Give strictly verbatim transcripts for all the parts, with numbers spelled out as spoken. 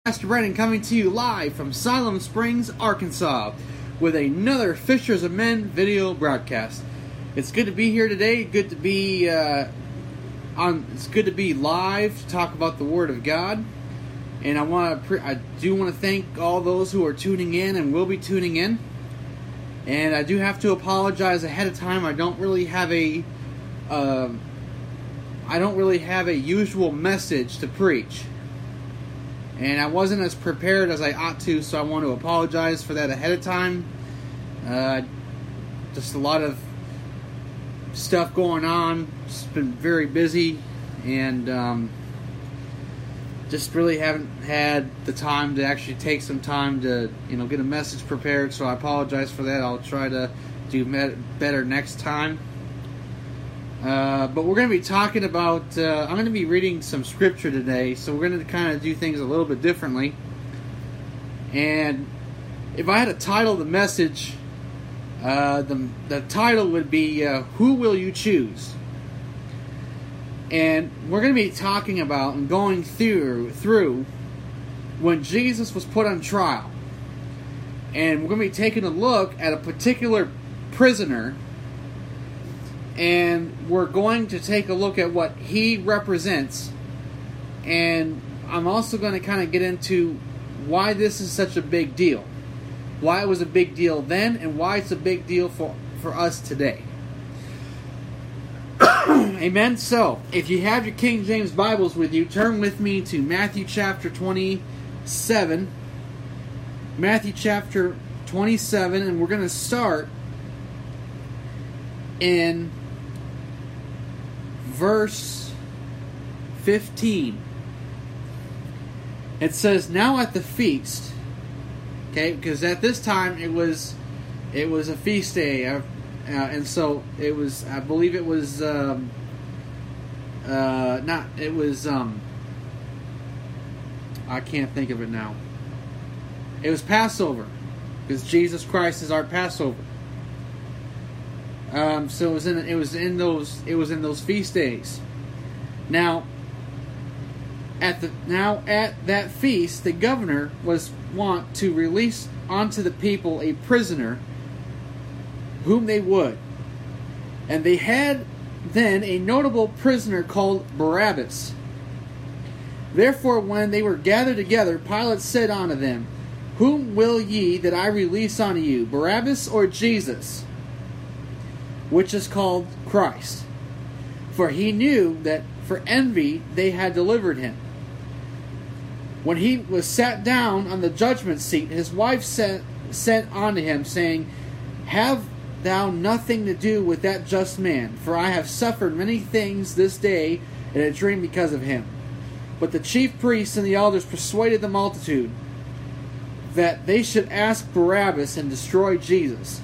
Pastor Brennan coming to you live from Siloam Springs, Arkansas, with another Fishers of Men video broadcast. It's good to be here today. Good to be uh, on. It's good to be live to talk about the Word of God. And I want to. Pre- I do want to thank all those who are tuning in and will be tuning in. And I do have to apologize ahead of time. I don't really have a. Uh, I don't really have a usual message to preach. And I wasn't as prepared as I ought to, so I want to apologize for that ahead of time. Uh, just a lot of stuff going on. Just been very busy, and um, just really haven't had the time to actually take some time to, you know, get a message prepared. So I apologize for that. I'll try to do better next time. Uh, but we're going to be talking about, uh, I'm going to be reading some scripture today, so we're going to kind of do things a little bit differently. And if I had to title the message, uh, the, the title would be, uh, Who Will You Choose? And we're going to be talking about and going through, through when Jesus was put on trial. And we're going to be taking a look at a particular prisoner. And we're going to take a look at what he represents. And I'm also going to kind of get into why this is such a big deal. Why it was a big deal then, and why it's a big deal for, for us today. Amen. So, if you have your King James Bibles with you, turn with me to Matthew chapter twenty-seven. Matthew chapter twenty-seven, and we're going to start in verse fifteen. It says, "Now at the feast," okay, because at this time it was it was a feast day, uh, uh, and so it was. I believe it was um, uh, not. It was. Um, I can't think of it now. It was Passover, because Jesus Christ is our Passover. Um, so it was in it was in those it was in those feast days. Now at the now at that feast, the governor was wont to release unto the people a prisoner whom they would, and they had then a notable prisoner called Barabbas. Therefore, when they were gathered together, Pilate said unto them, Whom will ye that I release unto you, Barabbas or Jesus, which is called Christ? For he knew that for envy they had delivered him. When he was sat down on the judgment seat, his wife sent, sent unto him, saying, Have thou nothing to do with that just man, for I have suffered many things this day in a dream because of him. But the chief priests and the elders persuaded the multitude that they should ask Barabbas and destroy Jesus.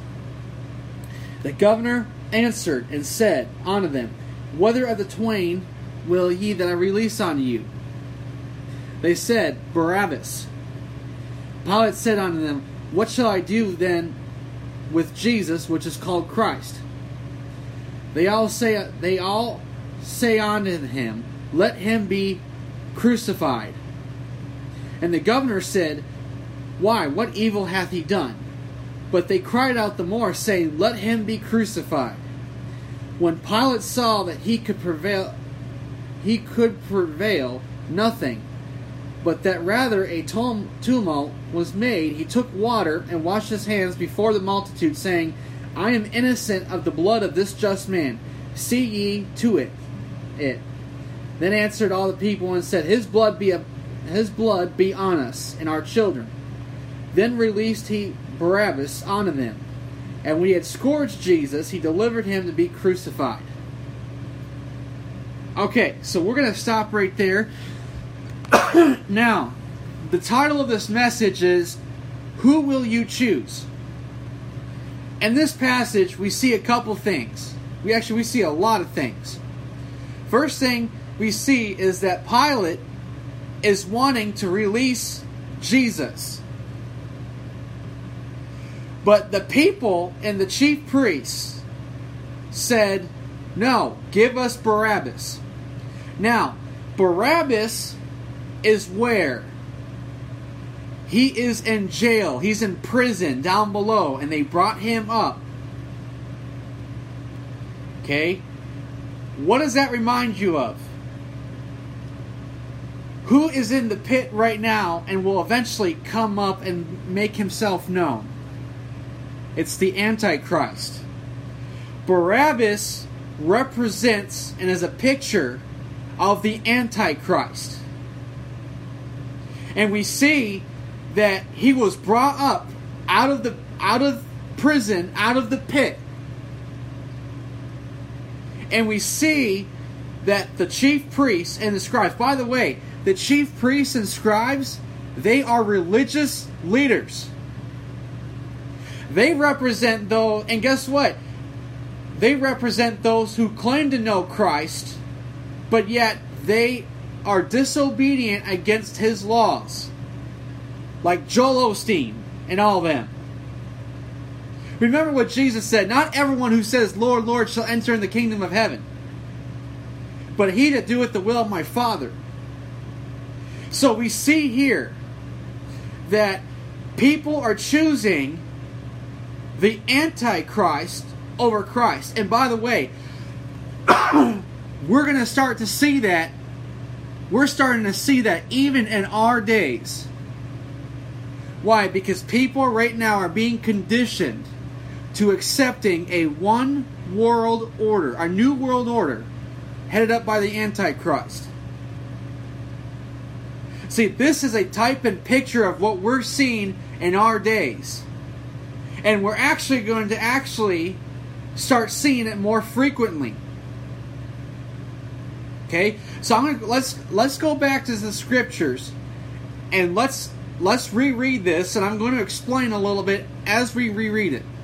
The governor answered and said unto them, Whether of the twain will ye that I release unto you? They said, Barabbas. Pilate said unto them, What shall I do then with Jesus, which is called Christ? They all say, they all say unto him, Let him be crucified. And the governor said, Why, what evil hath he done? But they cried out the more, saying, Let him be crucified. When Pilate saw that he could prevail, he could prevail nothing, but that rather a tumult was made, he took water and washed his hands before the multitude, saying, I am innocent of the blood of this just man. See ye to it. It. Then answered all the people and said, His blood be a, his blood be on us and our children. Then released he Barabbas unto them. And when he had scourged Jesus, he delivered him to be crucified. Okay, so we're going to stop right there. Now, the title of this message is, Who Will You Choose? In this passage, we see a couple things. We actually, we see a lot of things. First thing we see is that Pilate is wanting to release Jesus. But the people and the chief priests said, No, give us Barabbas. Now, Barabbas is where? He is in jail. He's in prison down below, and they brought him up. Okay? What does that remind you of? Who is in the pit right now and will eventually come up and make himself known? It's the Antichrist. Barabbas represents and is a picture of the Antichrist. And we see that he was brought up out of the out of prison, out of the pit. And we see that the chief priests and the scribes, by the way, the chief priests and scribes, they are religious leaders. They represent those, and guess what? They represent those who claim to know Christ, but yet they are disobedient against His laws. Like Joel Osteen and all of them. Remember what Jesus said, not everyone who says, Lord, Lord, shall enter in the kingdom of heaven, but he that doeth the will of my Father. So we see here that people are choosing the Antichrist over Christ. And by the way, we're going to start to see that. We're starting to see that even in our days. Why? Because people right now are being conditioned to accepting a one world order, a new world order, headed up by the Antichrist. See, this is a type and picture of what we're seeing in our days. And we're actually going to actually start seeing it more frequently. Okay? So I'm gonna let's let's go back to the scriptures and let's let's reread this, and I'm going to explain a little bit as we reread it.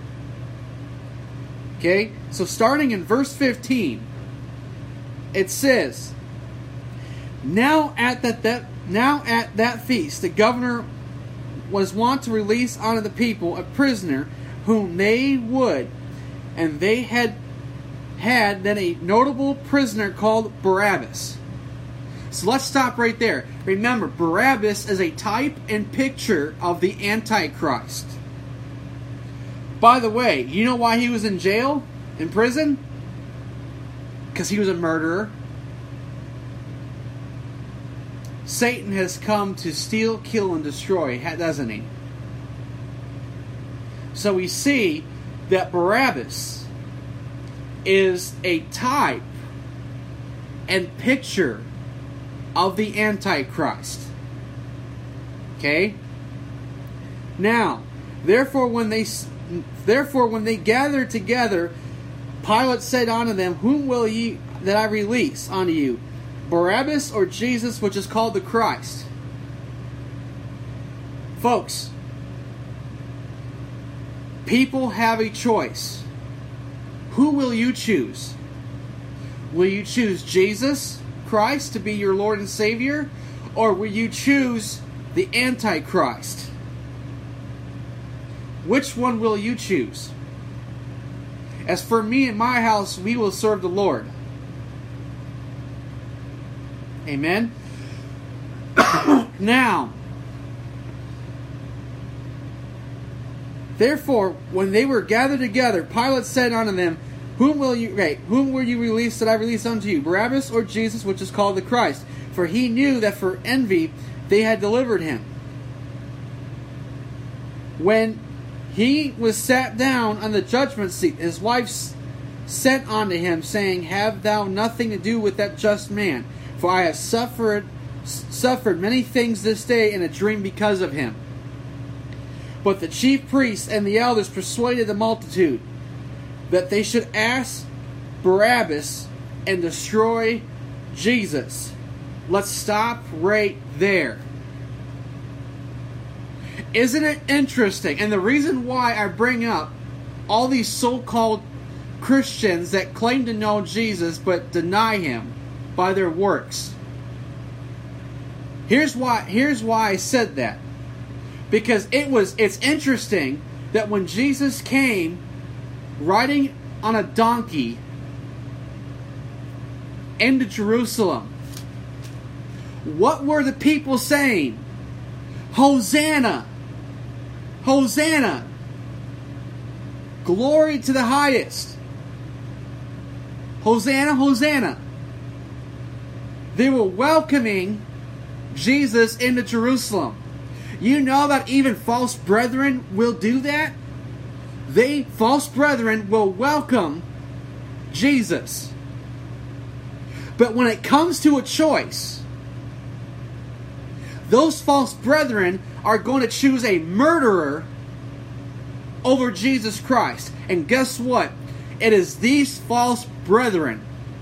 Okay? So starting in verse fifteen, it says, Now at that, that now at that feast the governor was wont to release unto the people a prisoner whom they would, and they had had then a notable prisoner called Barabbas. So let's stop right there. Remember, Barabbas is a type and picture of the Antichrist. By the way, you know why he was in jail, in prison? Because he was a murderer. Satan has come to steal, kill, and destroy, doesn't he? So we see that Barabbas is a type and picture of the Antichrist. Okay? Now, therefore when they therefore when they gathered together, Pilate said unto them, Whom will ye that I release unto you? Barabbas or Jesus, which is called the Christ? Folks, people have a choice. Who will you choose? Will you choose Jesus Christ to be your Lord and Savior? Or will you choose the Antichrist? Which one will you choose? As for me and my house, we will serve the Lord. Amen. Now, therefore, when they were gathered together, Pilate said unto them, Whom will you right, whom will you release that I release unto you? Barabbas or Jesus, which is called the Christ? For he knew that for envy they had delivered him. When he was sat down on the judgment seat, his wife sent unto him, saying, Have thou nothing to do with that just man? For I have suffered suffered many things this day in a dream because of him. But the chief priests and the elders persuaded the multitude that they should ask Barabbas and destroy Jesus. Let's stop right there. Isn't it interesting? And the reason why I bring up all these so-called Christians that claim to know Jesus but deny him by their works. Here's why here's why I said that. Because it was it's interesting that when Jesus came riding on a donkey into Jerusalem, what were the people saying? Hosanna! Hosanna! Glory to the highest! Hosanna, Hosanna! They were welcoming Jesus into Jerusalem. You know that even false brethren will do that? They, false brethren, will welcome Jesus. But when it comes to a choice, those false brethren are going to choose a murderer over Jesus Christ. And guess what? It is these false brethren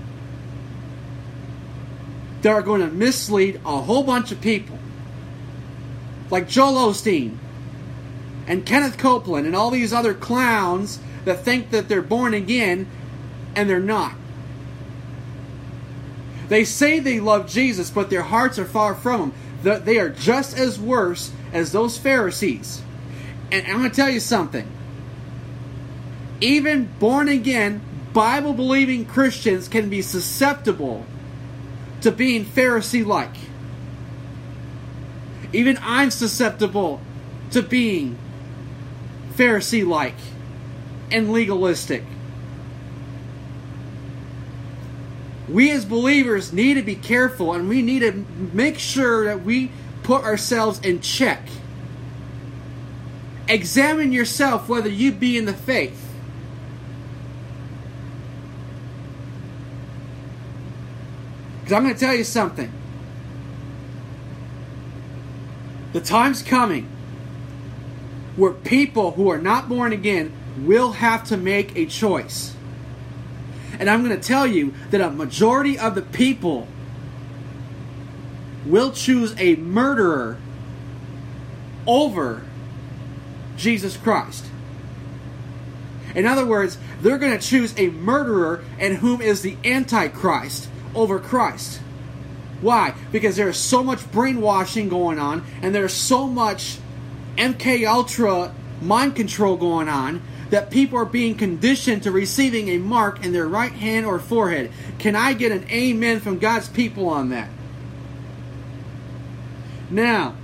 that are going to mislead a whole bunch of people. Like Joel Osteen and Kenneth Copeland and all these other clowns that think that they're born again and they're not. They say they love Jesus, but their hearts are far from Him. They are just as worse as those Pharisees. And I'm going to tell you something. Even born again, Bible-believing Christians can be susceptible to being Pharisee-like. Even I'm susceptible to being Pharisee-like and legalistic. We as believers need to be careful, and we need to make sure that we put ourselves in check. Examine yourself whether you be in the faith. Because I'm going to tell you something. The time's coming where people who are not born again will have to make a choice. And I'm going to tell you that a majority of the people will choose a murderer over Jesus Christ. In other words, they're going to choose a murderer and whom is the Antichrist over Christ. Why? Because there's so much brainwashing going on, and there's so much M K Ultra mind control going on, that people are being conditioned to receiving a mark in their right hand or forehead. Can I get an amen from God's people on that? Now,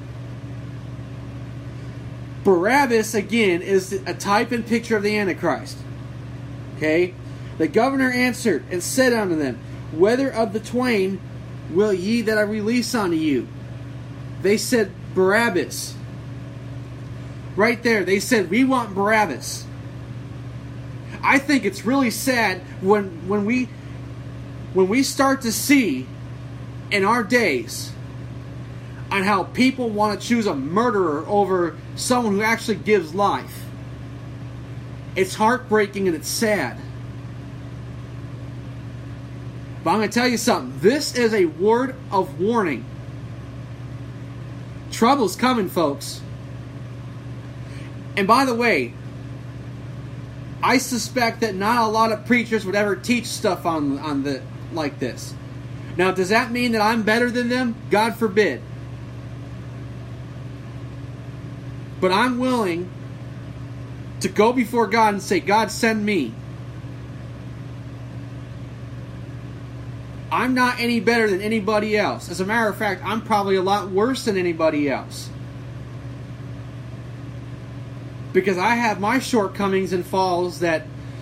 Barabbas, again, is a type and picture of the Antichrist. Okay? The governor answered and said unto them, Whether of the twain will ye that I release unto you? They said, Barabbas. Right there, they said, we want Barabbas. I think it's really sad when when we when we start to see in our days on how people want to choose a murderer over someone who actually gives life. It's heartbreaking and it's sad. But I'm going to tell you something. This is a word of warning. Trouble's coming, folks. And by the way, I suspect that not a lot of preachers would ever teach stuff on on the like this. Now, does that mean that I'm better than them? God forbid. But I'm willing to go before God and say, God, send me. I'm not any better than anybody else. As a matter of fact, I'm probably a lot worse than anybody else. Because I have my shortcomings and falls that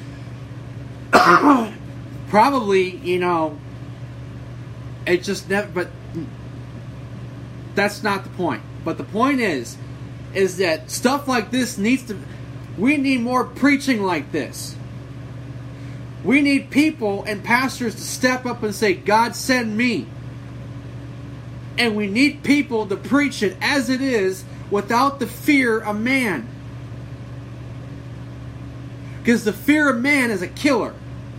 probably, you know, it just never, but that's not the point. But the point is, is that stuff like this needs to, we need more preaching like this. We need people and pastors to step up and say, God, send me. And we need people to preach it as it is without the fear of man. Because the fear of man is a killer.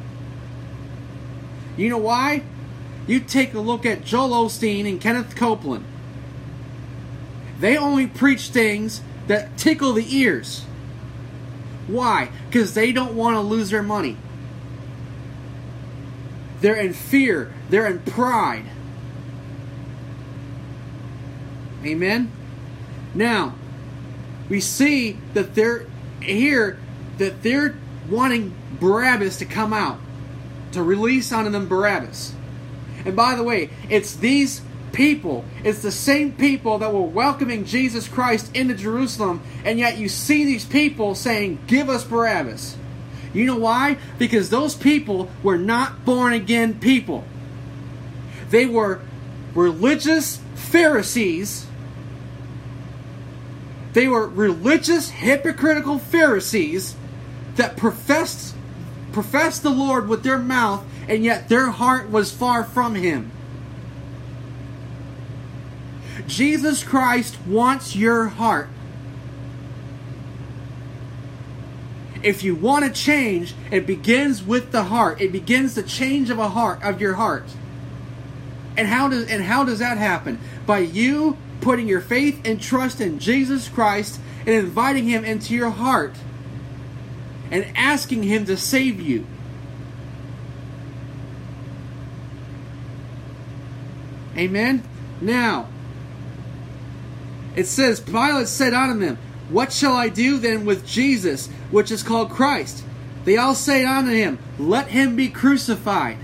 You know why? You take a look at Joel Osteen and Kenneth Copeland. They only preach things that tickle the ears. Why? Because they don't want to lose their money. They're in fear. They're in pride. Amen? Now, we see that they're here, that they're wanting Barabbas to come out, to release onto them Barabbas. And by the way, it's these people. It's the same people that were welcoming Jesus Christ into Jerusalem, and yet you see these people saying, "Give us Barabbas." You know why? Because those people were not born again people. They were religious Pharisees. They were religious, hypocritical Pharisees that professed professed the Lord with their mouth, and yet their heart was far from Him. Jesus Christ wants your heart. If you want to change, it begins with the heart. It begins the change of a heart, of your heart. And how does and how does that happen? By you putting your faith and trust in Jesus Christ and inviting Him into your heart and asking Him to save you. Amen? Now, it says, Pilate said unto them, "What shall I do then with Jesus, which is called Christ?" They all say unto him, "Let him be crucified."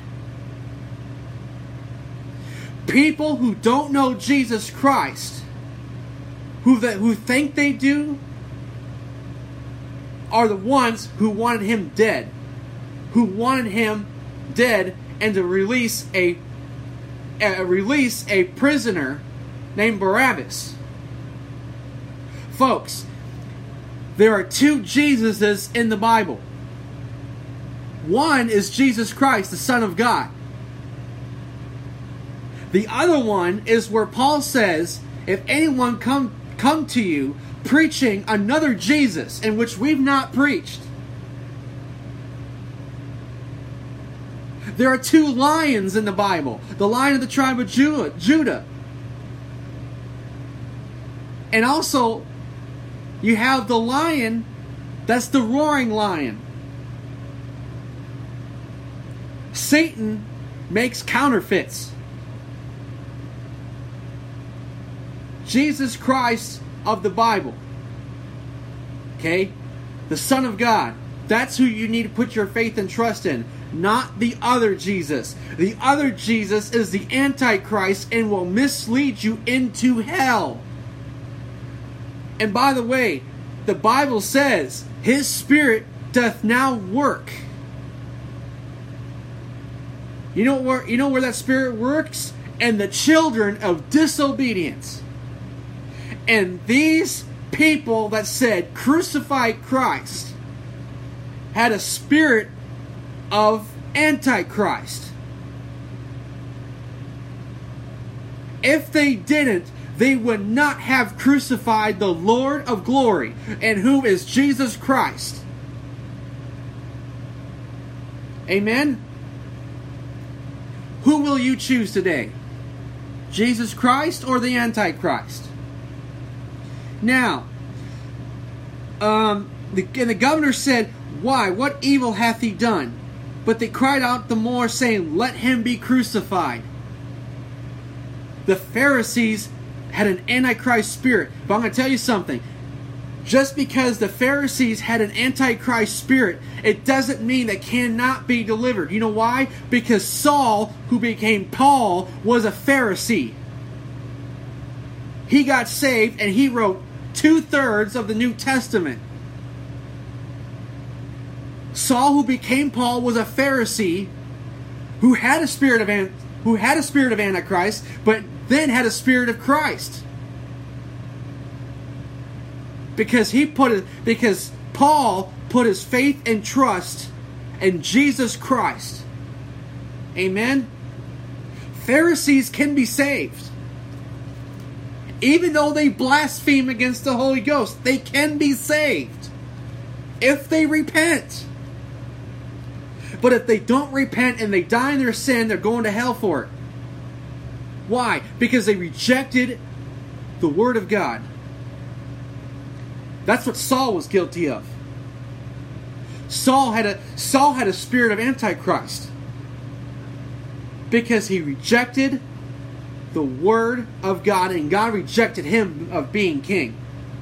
People who don't know Jesus Christ, who that who think they do, are the ones who wanted him dead, who wanted him dead, and to release a, a release a prisoner named Barabbas. Folks, there are two Jesuses in the Bible. One is Jesus Christ, the Son of God. The other one is where Paul says, if anyone come come to you preaching another Jesus in which we've not preached. There are two lions in the Bible. The lion of the tribe of Judah. And also, you have the lion that's the roaring lion. Satan makes counterfeits. Jesus Christ of the Bible, okay, the Son of God, that's who you need to put your faith and trust in, not the other Jesus. The other Jesus is the Antichrist and will mislead you into hell. And by the way, the Bible says his spirit doth now work. You know where you know where that spirit works? And the children of disobedience. And these people that said crucify Christ had a spirit of Antichrist. If they didn't, they would not have crucified the Lord of glory, and who is Jesus Christ. Amen? Who will you choose today? Jesus Christ or the Antichrist? Now, um, the, and the governor said, "Why? What evil hath he done?" But they cried out the more, saying, "Let him be crucified." The Pharisees had an Antichrist spirit. But I'm going to tell you something. Just because the Pharisees had an Antichrist spirit, it doesn't mean they cannot be delivered. You know why? Because Saul, who became Paul, was a Pharisee. He got saved and he wrote two-thirds of the New Testament. Saul, who became Paul, was a Pharisee who had a spirit of An- who had a spirit of Antichrist, but then had a spirit of Christ. Because he put it, because Paul put his faith and trust in Jesus Christ. Amen. Pharisees can be saved. Even though they blaspheme against the Holy Ghost, they can be saved if they repent. But if they don't repent and they die in their sin, they're going to hell for it. Why? Because they rejected the Word of God. That's what Saul was guilty of. Saul had a Saul had a spirit of Antichrist because he rejected the Word of God, and God rejected him of being king.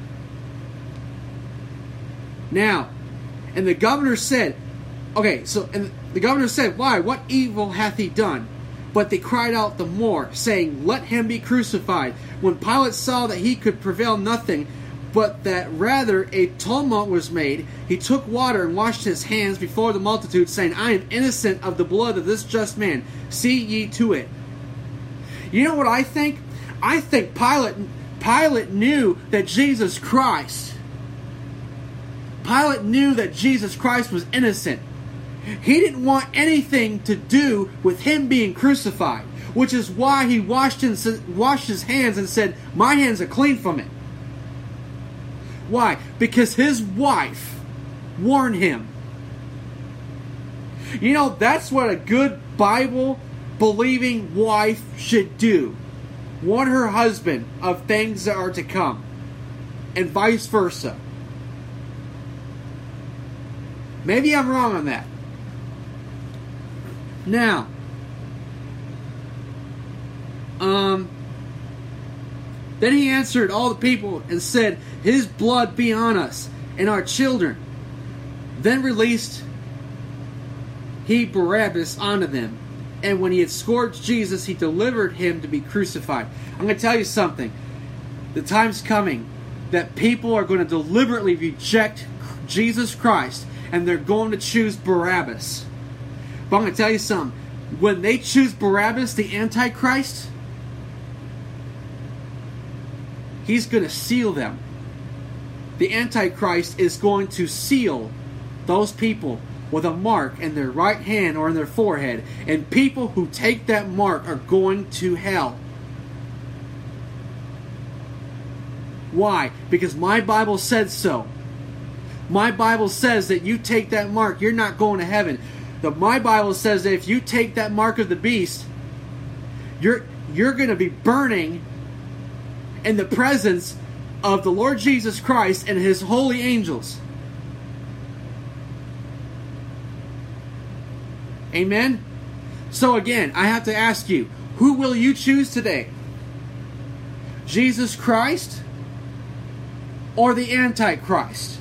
Now, and the governor said, okay, so and the governor said, "Why? What evil hath he done?" But they cried out the more, saying, "Let him be crucified." When Pilate saw that he could prevail nothing, but that rather a tumult was made, he took water and washed his hands before the multitude, saying, "I am innocent of the blood of this just man. See ye to it." You know what I think? I think Pilate, Pilate knew that Jesus Christ, Pilate knew that Jesus Christ was innocent. He didn't want anything to do with him being crucified, which is why he washed his, washed his hands and said, "My hands are clean from it." Why? Because his wife warned him. You know, that's what a good Bible-believing wife should do. Warn her husband of things that are to come, and vice versa. Maybe I'm wrong on that. Now, um, then he answered all the people and said, "His blood be on us and our children." Then released he Barabbas unto them. And when he had scourged Jesus, he delivered him to be crucified. I'm going to tell you something. The time's coming that people are going to deliberately reject Jesus Christ, and they're going to choose Barabbas. But I'm going to tell you something. When they choose Barabbas, the Antichrist, he's going to seal them. The Antichrist is going to seal those people with a mark in their right hand or in their forehead. And people who take that mark are going to hell. Why? Because my Bible said so. My Bible says that you take that mark, you're not going to heaven. The, my Bible says that if you take that mark of the beast, you're, you're going to be burning in the presence of the Lord Jesus Christ and His holy angels. Amen? So again, I have to ask you, who will you choose today? Jesus Christ or the Antichrist?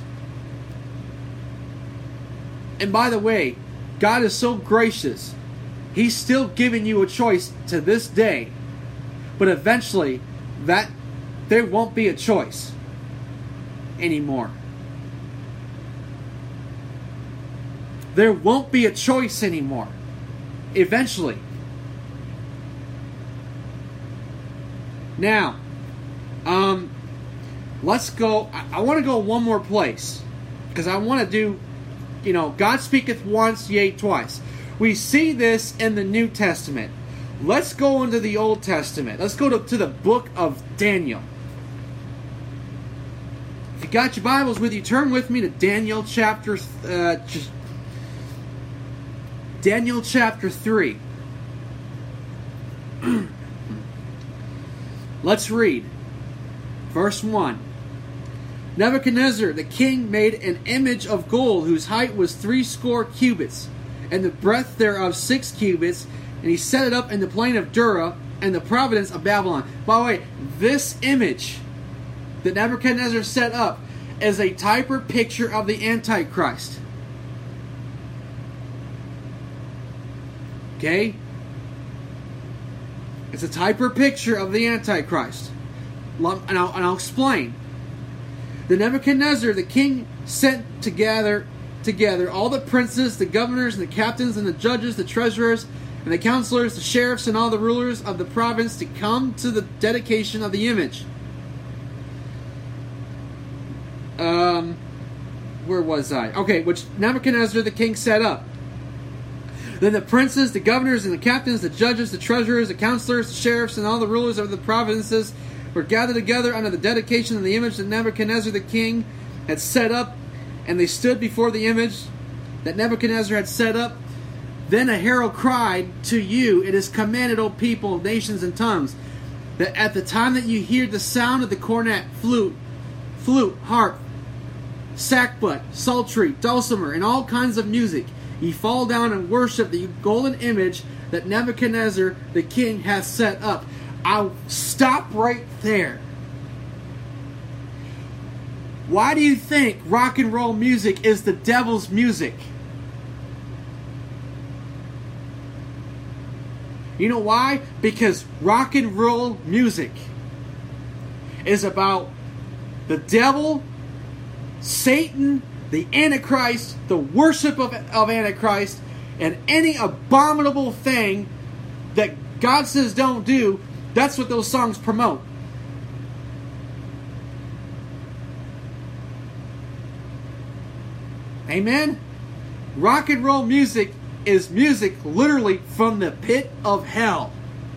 And by the way, God is so gracious. He's still giving you a choice to this day. But eventually, that there won't be a choice anymore. There won't be a choice anymore. Eventually. Now, um, let's go. I, I want to go one more place. Because I want to do, you know, God speaketh once, yea, twice. We see this in the New Testament. Let's go into the Old Testament. Let's go to, to the book of Daniel. If you got your Bibles with you, turn with me to Daniel chapter uh, Daniel chapter three. Let's read. Verse one. Nebuchadnezzar the king made an image of gold whose height was threescore cubits, and the breadth thereof six cubits, and he set it up in the plain of Dura, and the province of Babylon. By the way, this image that Nebuchadnezzar set up is a type or picture of the Antichrist. Okay? It's a type or picture of the Antichrist. And I'll, and I'll explain. The Nebuchadnezzar, the king, sent together, together all the princes, the governors, and the captains, and the judges, the treasurers, and the counselors, the sheriffs, and all the rulers of the province to come to the dedication of the image. Um, where was I? Okay, which Nebuchadnezzar the king set up. Then the princes, the governors, and the captains, the judges, the treasurers, the counselors, the sheriffs, and all the rulers of the provinces were gathered together under the dedication of the image that Nebuchadnezzar the king had set up, and they stood before the image that Nebuchadnezzar had set up. Then a herald cried to you, "It is commanded, O people, nations, and tongues, that at the time that you hear the sound of the cornet, flute, flute, harp, sackbut, psaltery, dulcimer, and all kinds of music, ye fall down and worship the golden image that Nebuchadnezzar the king hath set up." I'll stop right there. Why do you think rock and roll music is the devil's music? You know why? Because rock and roll music is about the devil, Satan, the Antichrist, the worship of, of Antichrist, and any abominable thing that God says don't do. That's what those songs promote. Amen? Rock and roll music is music literally from the pit of hell.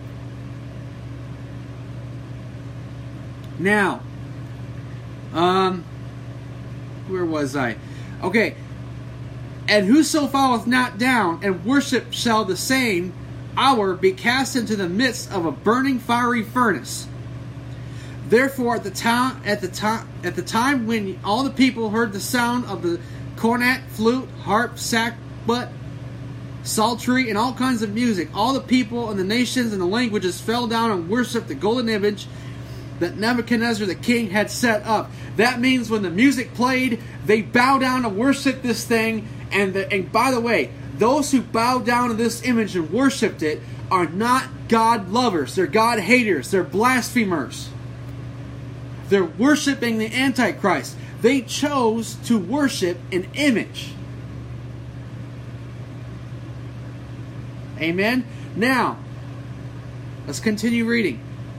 Now, um, where was I? Okay. And whoso falleth not down and worship shall the same hour be cast into the midst of a burning fiery furnace. Therefore, at the time, at the time, at the time when all the people heard the sound of the cornet, flute, harp, sackbut, psaltery, and all kinds of music, all the people and the nations and the languages fell down and worshipped the golden image that Nebuchadnezzar the king had set up. That means when the music played, they bow down to worship this thing. And, the, and by the way, those who bow down to this image and worshipped it are not God lovers. They're God haters. They're blasphemers. They're worshiping the Antichrist. They chose to worship an image. Amen? Now, let's continue reading.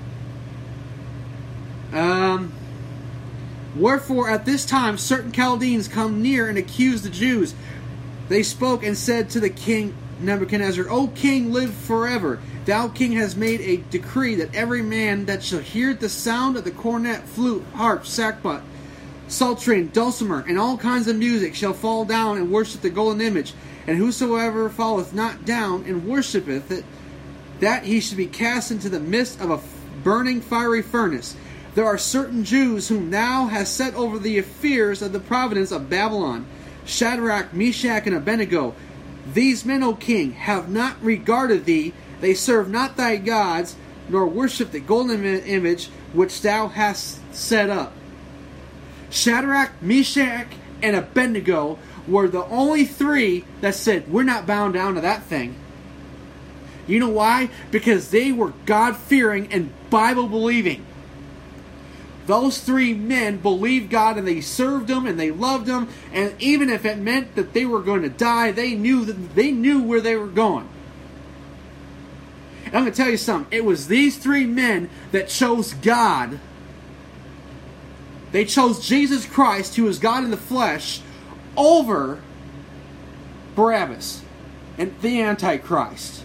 Um, Wherefore at this time certain Chaldeans come near and accuse the Jews. They spoke and said to the king Nebuchadnezzar, O king, live forever. Thou, king, hast made a decree that every man that shall hear the sound of the cornet, flute, harp, sackbut, psaltery, and dulcimer, and all kinds of music shall fall down and worship the golden image. And whosoever falleth not down and worshipeth it, that he should be cast into the midst of a burning fiery furnace. There are certain Jews whom thou hast set over the affairs of the province of Babylon, Shadrach, Meshach, and Abednego. These men, O king, have not regarded thee. They serve not thy gods, nor worship the golden image which thou hast set up. Shadrach, Meshach, and Abednego were the only three that said, we're not bound down to that thing. You know why? Because they were God-fearing and Bible-believing. Those three men believed God and they served Him and they loved Him. And even if it meant that they were going to die, they knew that they knew where they were going. And I'm going to tell you something. It was these three men that chose God. They chose Jesus Christ, who is God in the flesh, over Barabbas and the Antichrist.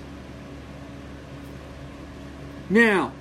Now,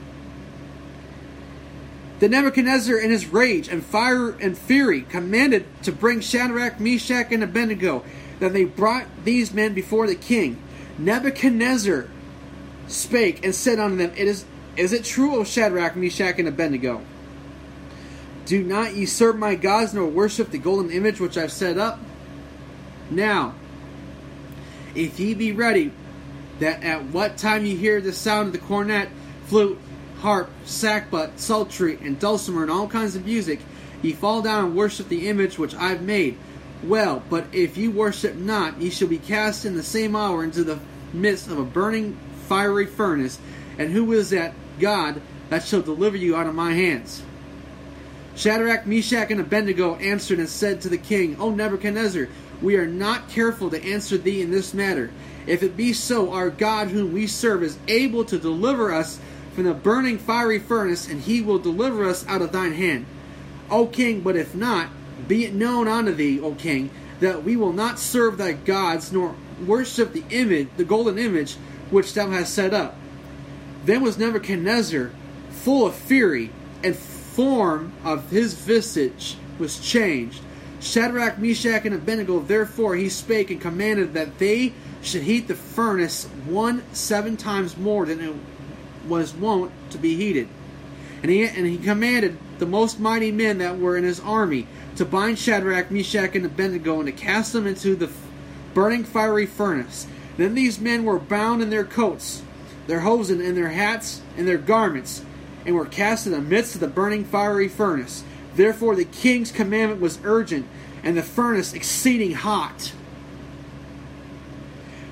the Nebuchadnezzar in his rage and fire and fury commanded to bring Shadrach, Meshach, and Abednego. Then they brought these men before the king. Nebuchadnezzar spake and said unto them, It is, is it true, O Shadrach, Meshach, and Abednego? Do not ye serve my gods, nor worship the golden image which I have set up? Now, if ye be ready, that at what time ye hear the sound of the cornet, flute, harp, sackbut, psaltery, and dulcimer, and all kinds of music, ye fall down and worship the image which I have made. Well, but if ye worship not, ye shall be cast in the same hour into the midst of a burning fiery furnace. And who is that God that shall deliver you out of my hands? Shadrach, Meshach, and Abednego answered and said to the king, O Nebuchadnezzar, we are not careful to answer thee in this matter. If it be so, our God whom we serve is able to deliver us from the burning fiery furnace, and he will deliver us out of thine hand. O king, but if not, be it known unto thee, O king, that we will not serve thy gods, nor worship the image, the golden image which thou hast set up. Then was Nebuchadnezzar full of fury, and form of his visage was changed. Shadrach, Meshach, and Abednego, therefore he spake and commanded that they should heat the furnace one seven times more than it was wont to be heated. And he, and he commanded the most mighty men that were in his army to bind Shadrach, Meshach, and Abednego, and to cast them into the burning fiery furnace. Then these men were bound in their coats, their hosen, and their hats, and their garments, and were cast in the midst of the burning fiery furnace. Therefore the king's commandment was urgent, and the furnace exceeding hot.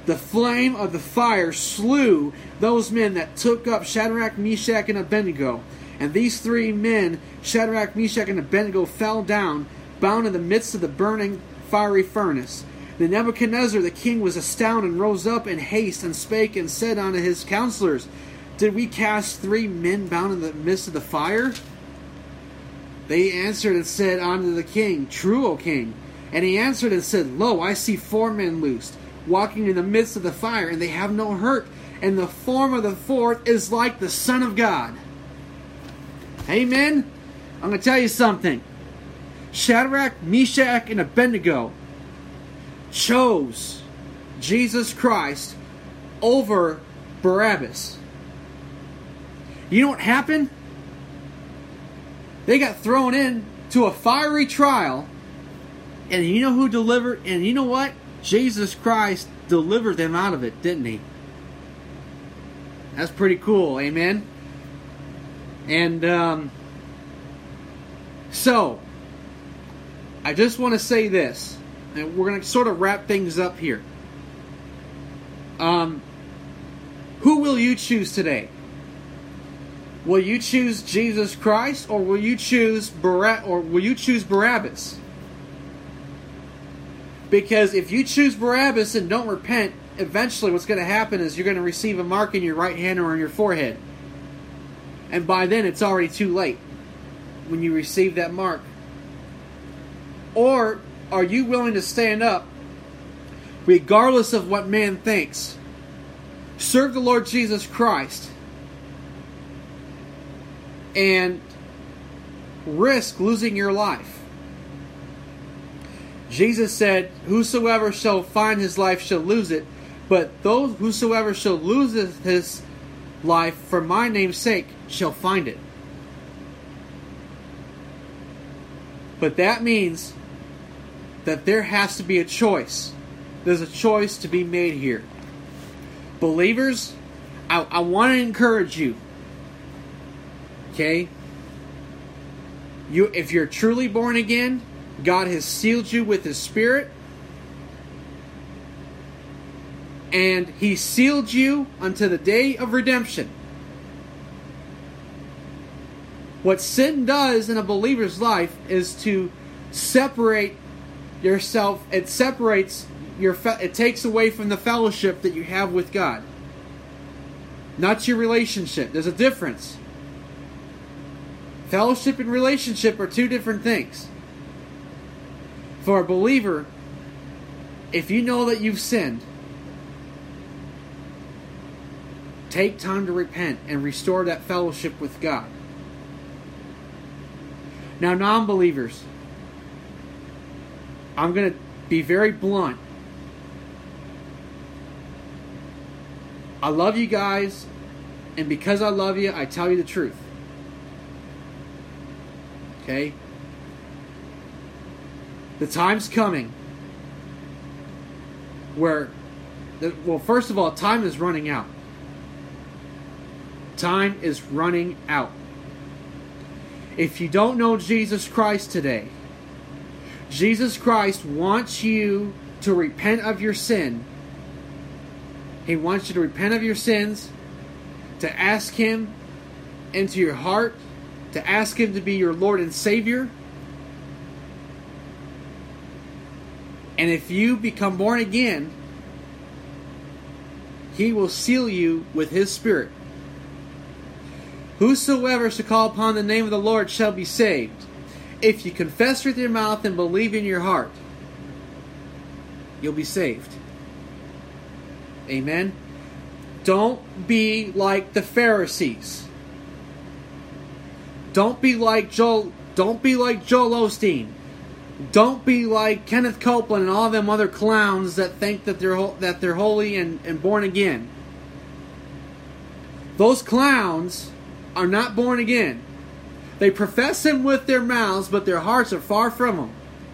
the flame of the fire slew those men that took up Shadrach, Meshach, and Abednego. And these three men, Shadrach, Meshach, and Abednego, fell down, bound in the midst of the burning fiery furnace. Then Nebuchadnezzar the king was astounded, and rose up in haste, and spake, and said unto his counselors, Did we cast three men bound in the midst of the fire? They answered and said unto the king, True, O king. And he answered and said, Lo, I see four men loosed, walking in the midst of the fire, and they have no hurt, and the form of the fourth is like the Son of God. Amen? I'm going to tell you something. Shadrach, Meshach, and Abednego chose Jesus Christ over Barabbas. You know what happened? They got thrown in to a fiery trial, and you know who delivered? And you know what? Jesus Christ delivered them out of it, didn't he? That's pretty cool, amen? And um, so, I just want to say this, and we're going to sort of wrap things up here. Um, who will you choose today? Will you choose Jesus Christ, or will you choose Bar- or will you choose Barabbas? Because if you choose Barabbas and don't repent, eventually what's going to happen is you're going to receive a mark in your right hand or on your forehead. And by then it's already too late when you receive that mark. Or are you willing to stand up regardless of what man thinks? Serve the Lord Jesus Christ and risk losing your life. Jesus said, Whosoever shall find his life shall lose it, but those whosoever shall lose his life for my name's sake shall find it. But that means that there has to be a choice. There's a choice to be made here. Believers, I, I want to encourage you. Okay? You, if you're truly born again, God has sealed you with His Spirit. And He sealed you unto the day of redemption. What sin does in a believer's life is to separate yourself. It separates your. It takes away from the fellowship that you have with God. Not your relationship. There's a difference. Fellowship and relationship are two different things. For a believer, if you know that you've sinned, take time to repent and restore that fellowship with God. Now, non-believers, I'm going to be very blunt. I love you guys, and because I love you, I tell you the truth. Okay? The time's coming where, well, first of all, time is running out. Time is running out. If you don't know Jesus Christ today, Jesus Christ wants you to repent of your sin. He wants you to repent of your sins, to ask Him into your heart, to ask Him to be your Lord and Savior. And if you become born again, He will seal you with His Spirit. Whosoever shall call upon the name of the Lord shall be saved. If you confess with your mouth and believe in your heart, you'll be saved. Amen? Don't be like the Pharisees. Don't be like Joel. Don't be like Joel Osteen. Don't be like Kenneth Copeland and all them other clowns that think that they're that they're holy and, and born again. Those clowns are not born again. They profess Him with their mouths, but their hearts are far from Him.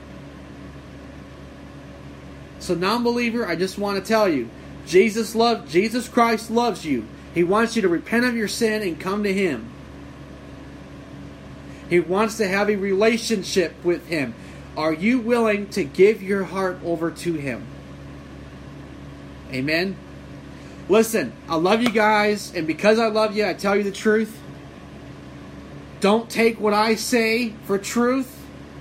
So, non-believer, I just want to tell you, Jesus love, Jesus Christ loves you. He wants you to repent of your sin and come to Him. He wants to have a relationship with Him. Are you willing to give your heart over to Him? Amen? Listen, I love you guys, and because I love you, I tell you the truth. Don't take what I say for truth.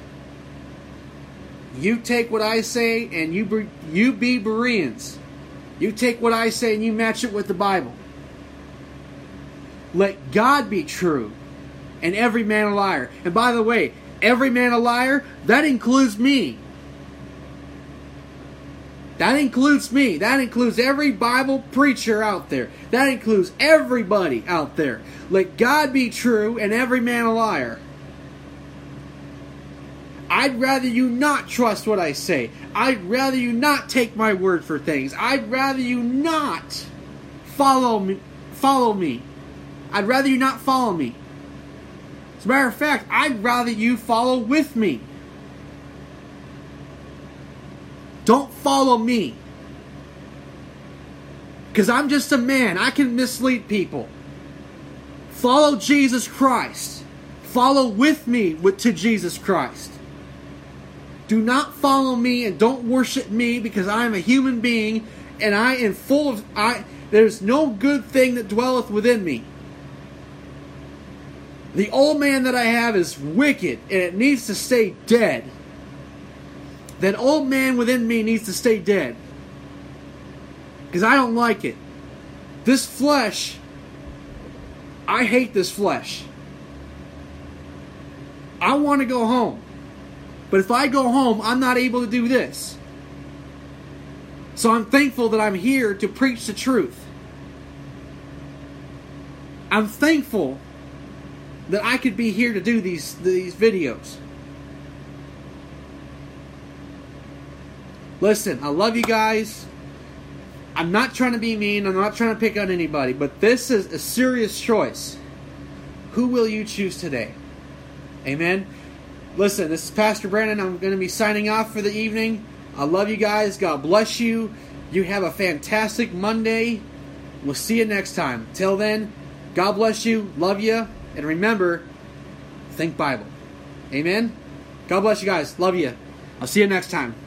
You take what I say, and you be, you be Bereans. You take what I say, and you match it with the Bible. Let God be true, and every man a liar. And by the way, every man a liar, that includes me. That includes me. That includes every Bible preacher out there. That includes everybody out there. Let God be true and every man a liar. I'd rather you not trust what I say. I'd rather you not take my word for things. I'd rather you not follow me. Follow me. I'd rather you not follow me. As a matter of fact, I'd rather you follow with me. Don't follow me. Because I'm just a man. I can mislead people. Follow Jesus Christ. Follow with me with, to Jesus Christ. Do not follow me and don't worship me because I am a human being and I am full of... I. There's no good thing that dwelleth within me. The old man that I have is wicked and it needs to stay dead. That old man within me needs to stay dead. Because I don't like it. This flesh, I hate this flesh. I want to go home. But if I go home, I'm not able to do this. So I'm thankful that I'm here to preach the truth. I'm thankful that I could be here to do these, these videos. Listen, I love you guys. I'm not trying to be mean. I'm not trying to pick on anybody. But this is a serious choice. Who will you choose today? Amen. Listen, this is Pastor Brandon. I'm going to be signing off for the evening. I love you guys. God bless you. You have a fantastic Monday. We'll see you next time. Till then, God bless you. Love you. And remember, think Bible. Amen. God bless you guys. Love you. I'll see you next time.